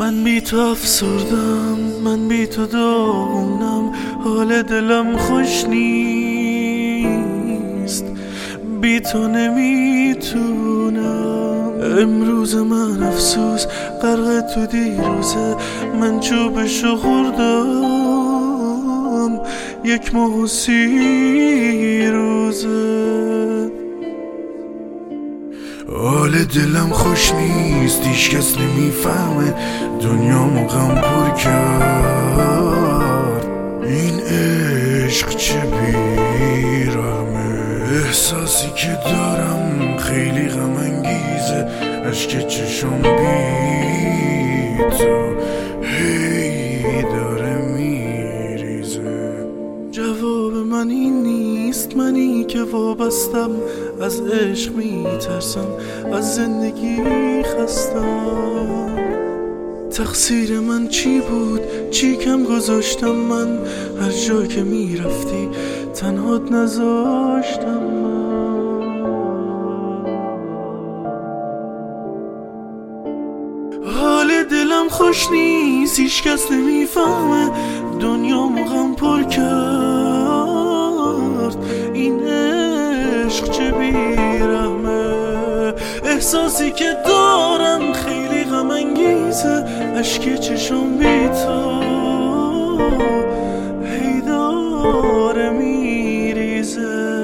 من بی تو افسردم، من بی تو داغونم، حال دلم خوش نیست، بی تو نمیتونم. امروز من افسوس غرق تو دیروزه، من چوبشو خوردم یک ماه و 30 روزه. حال دلم خوش نیست، هیچ کس نمیفهمه، دنیامو غم پر کرد این عشق چه بیرحمه. احساسی که دارم خیلی غم انگیزه، اشک چشم بی تو هی داره میریزه. جواب من این نیست، منی که وابستم، از عشق میترسم، از زندگی خستم. تقصیر من چی بود؟ چی کم گذاشتم من؟ هر جا که میرفتی تنهات نذاشتم من. حال دلم خوش نیست، هیچ کس نمیفهمه، دنیامو غم پر کرد این عشق چه بیرحمه. احساسی که دارم خیلی غم انگیزه، اشک چشم بی تو هی داره میریزه.